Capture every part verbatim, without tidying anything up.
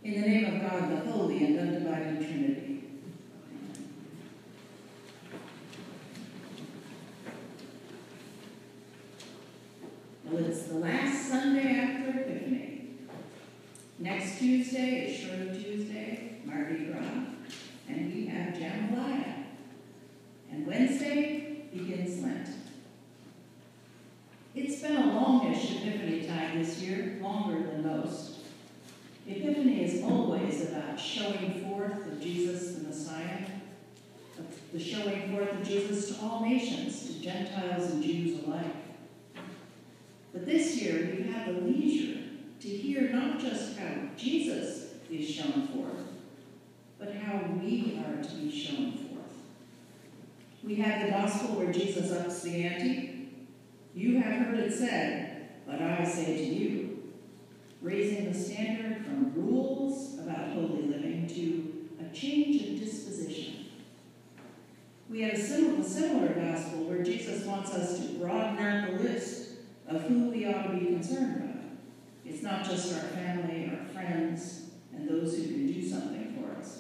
In the name of God, the Holy and Undivided Trinity. Well, it's the last Sunday after Epiphany. Next Tuesday is Shrove Tuesday, Mardi Gras, and we have Jambalaya. And Wednesday begins Lent. It's been a longish Epiphany time this year, longer than most. Epiphany is always about showing forth of Jesus the Messiah, the showing forth of Jesus to all nations, to Gentiles and Jews alike. But this year we've had the leisure to hear not just how Jesus is shown forth, but how we are to be shown forth. We have the gospel where Jesus ups the ante. You have heard it said, but I say to you, raising the standard from rules about holy living to a change of disposition. We have a similar, similar gospel where Jesus wants us to broaden out the list of who we ought to be concerned about. It's not just our family, our friends, and those who can do something for us.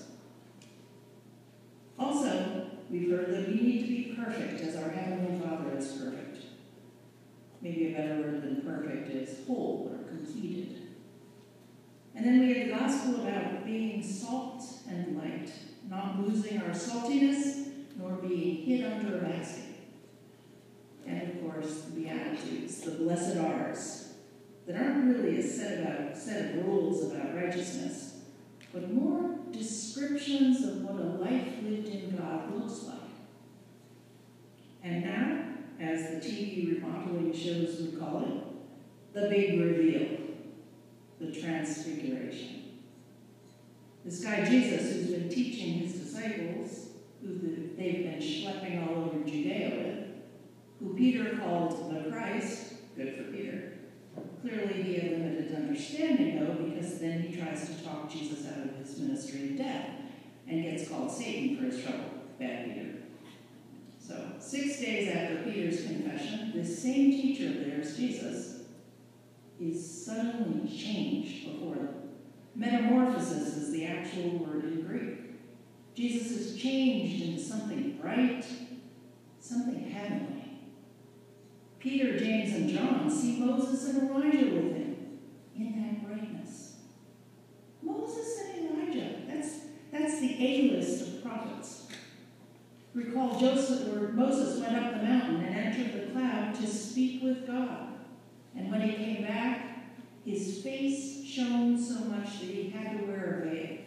Also, we've heard that we need to be perfect as our Heavenly Father is perfect. Maybe a better word than perfect is whole or completed. And then we have the gospel about being salt and light, not losing our saltiness, nor being hid under a basket. And of course, the Beatitudes, the blessed R's, that aren't really a set, about, set of rules about righteousness, but more descriptions of what a life lived in God looks like. And now, as the T V remodeling shows would call it, the big reveal. The Transfiguration. This guy Jesus, who's been teaching his disciples, who they've been schlepping all over Judea with, who Peter called the Christ, good for Peter. Clearly he had limited understanding, though, because then he tries to talk Jesus out of his ministry of death and gets called Satan for his trouble. Bad Peter. So, six days after Peter's confession, this same teacher of theirs, Jesus, is suddenly changed before them. Metamorphosis is the actual word in Greek. Jesus is changed into something bright, something heavenly. Peter, James, and John see Moses and Elijah with him in that brightness. Moses and Elijah, that's, that's the A-list of prophets. Recall Joseph, or Moses went up the mountain and entered the cloud to speak with God. And when he came back, his face shone so much that he had to wear a veil.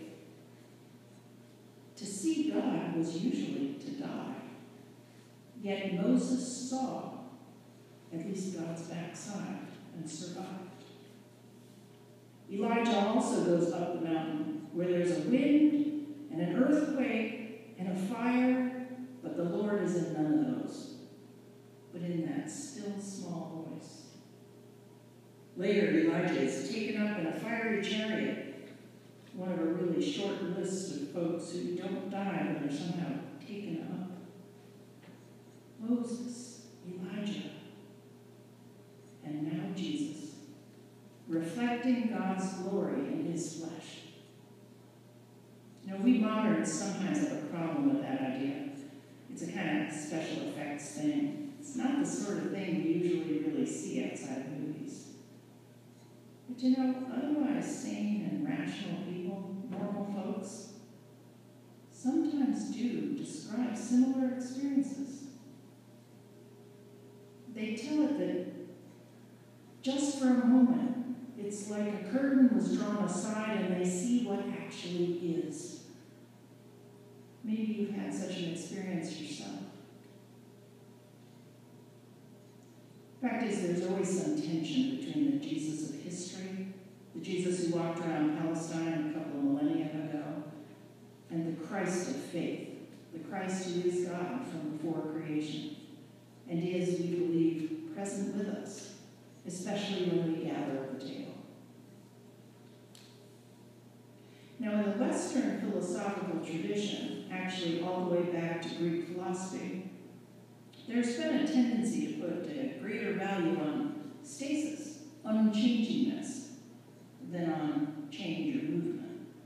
To see God was usually to die. Yet Moses saw at least God's backside and survived. Elijah also goes up the mountain where there's a wind and an earthquake and a fire, but the Lord is in none of those, but in that still small voice. Later, Elijah is taken up in a fiery chariot, one of a really short list of folks who don't die but are somehow taken up. Moses, Elijah, and now Jesus, reflecting God's glory in his flesh. You know, we moderns sometimes have a problem with that idea. It's a kind of special effects thing. It's not the sort of thing we usually really see outside of movies. But you know, otherwise sane and rational people, normal folks, sometimes do describe similar experiences. They tell it that just for a moment, it's like a curtain was drawn aside and they see what actually is. Maybe you've had such an experience yourself. Fact is, there's always some tension between the Jesus of history, the Jesus who walked around Palestine a couple of millennia ago, and the Christ of faith, the Christ who is God from before creation, and is, we believe, present with us, especially when we gather at the table. Now, in the Western philosophical tradition, actually all the way back to Greek philosophy, there's been a tendency to put a greater value on stasis, unchangingness, than on change or movement.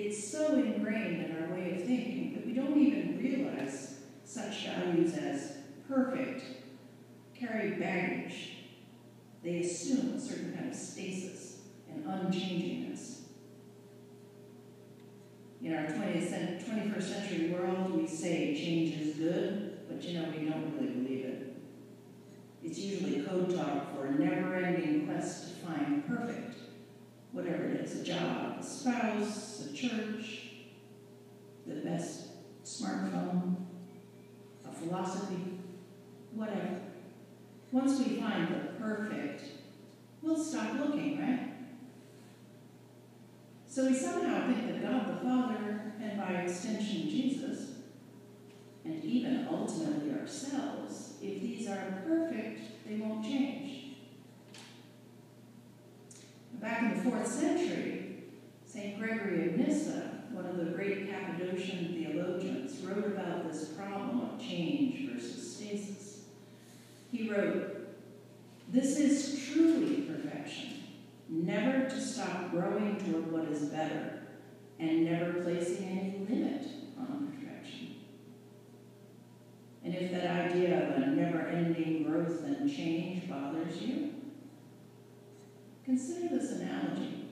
It's so ingrained in our way of thinking that we don't even realize such values as perfect carry baggage. They assume a certain kind of stasis and unchangingness. In our twentieth, twenty-first century world, we say change is good, but you know, we don't really believe it. It's usually code talk for a never-ending quest to find perfect, whatever it is, a job, a spouse, a church, the best smartphone, a philosophy, whatever. Once we find the perfect, we'll stop looking, right? So we somehow think that God the Father, and by extension Jesus, and even ultimately ourselves, if these are perfect, they won't change. Back in the fourth century, Saint Gregory of Nyssa, one of the great Cappadocian theologians, wrote about this problem of change versus stasis. He wrote, "This is truly perfection, never to stop growing toward what is better, and never placing any limit on perfection." And if that idea of a never-ending growth and change bothers you, consider this analogy.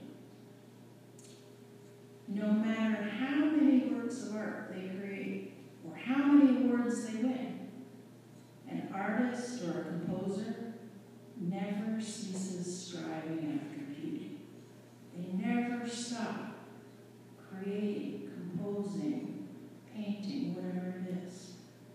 No matter how many works of art they create, or how many awards they win, an artist or a composer never ceases striving after beauty. They never stop creating, composing, painting, whatever it is.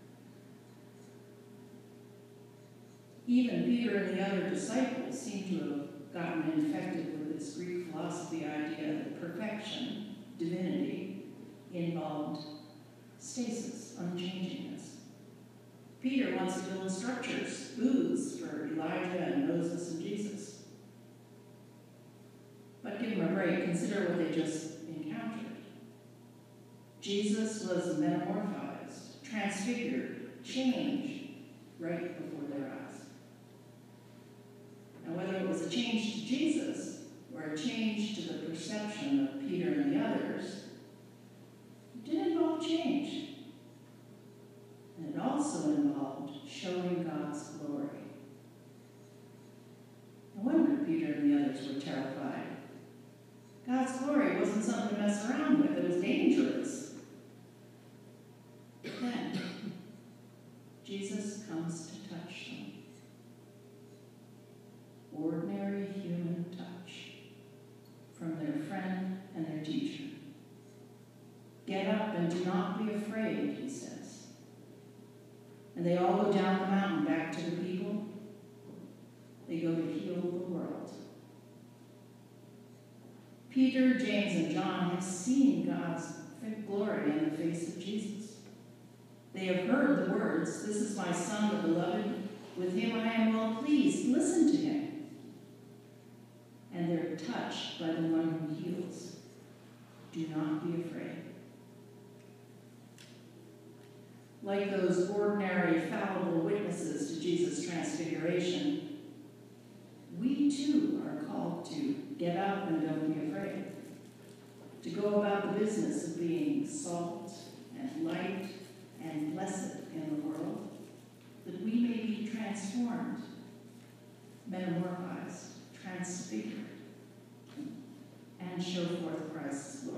Even Peter and the other disciples seem to have gotten infected with this Greek philosophy idea that perfection, divinity, involved stasis, unchangingness. Peter wants to build structures, booths for Elijah and Moses and Jesus. But give them a break, consider what they just encountered. Jesus was metamorphized, transfigured, changed right before their eyes. Now, whether it was a change to Jesus or a change to the perception of Peter and the others, it did involve change. And it also involved showing God's glory. No wonder Peter and the others were terrified. God's glory wasn't something to mess around with. It was dangerous. Then, Jesus comes to touch them. Ordinary human touch from their friend and their teacher. Get up and do not be afraid, he says. And they all go down the mountain back to the people. They go to heal the world. Peter, James, and John have seen God's glory in the face of Jesus. They have heard the words, "This is my Son, the beloved. With him I am well pleased. Listen to him." And they're touched by the one who heals. Do not be afraid. Like those ordinary, fallible witnesses to Jesus' transfiguration, we too are called to get up and don't be afraid, to go about the business of being salt and light and blessed in the world, that we may be transformed, metamorphized, transfigured, and show forth Christ's glory.